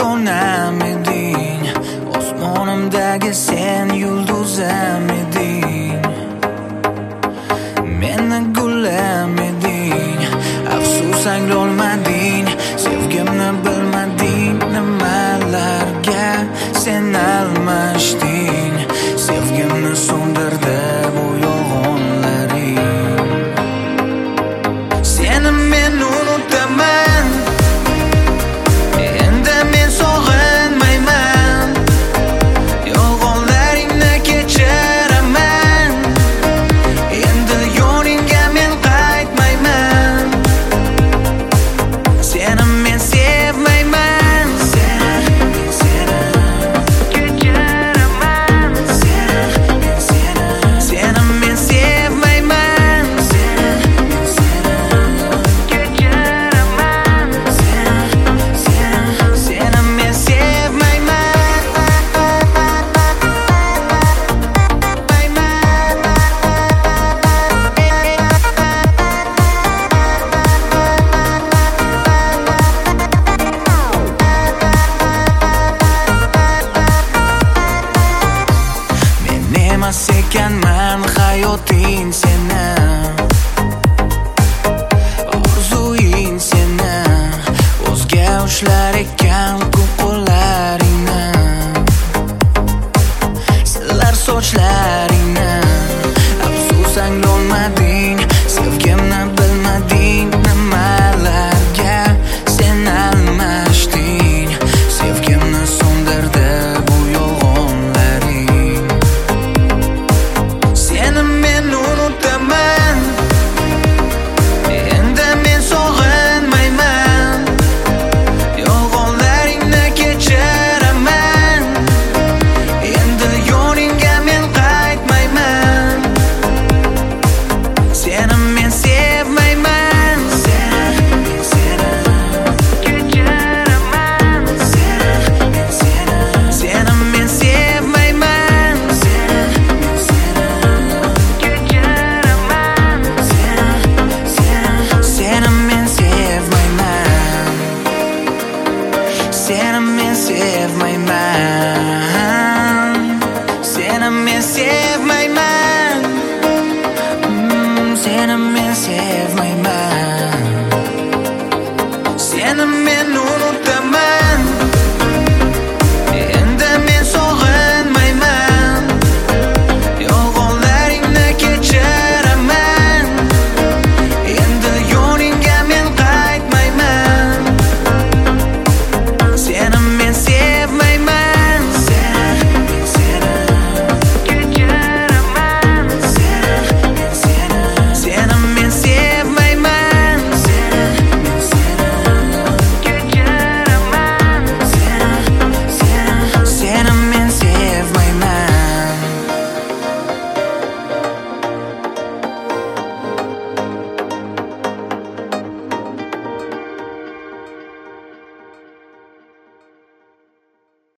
yagonam eding, osmonimdagi sen yulduzim eding, meni gulim eding. Afsus anglolmading, sevgimni bilmading, nimalarga sen almashding. Sevgimni so'ndirdi bu yolg'onlaring. Seni men unutaman, endi men sog'inmayman. Yolg'onlaringni kechiraman, endi yoningga men qaytmayman. Seni men sevmayman, seni kechiraman. Seni men sevmayman, kechiraman. Seni men emas ekanman hayoting seni, orzuing seni. O'zga ushlar ekan ko'p qo'llaringni, silar sochlaringni. Afsus anglolmading, sevgimni bilmading, nimalarga sen almashding. Sevgimni so'ndirdi bu yolg'onlaring. Seni men unutaman, endi men sog'inmayman. Yolg'onlaringni kechiraman, endi yoningga men qaytmayman. Seni men sevmayman, seni kechiraman. Seni men sevmayman, kechiraman. Seni men sevmayman, seni men sevmayman. Seni men sevmayman, seni men sevmayman. Seni men unutaman.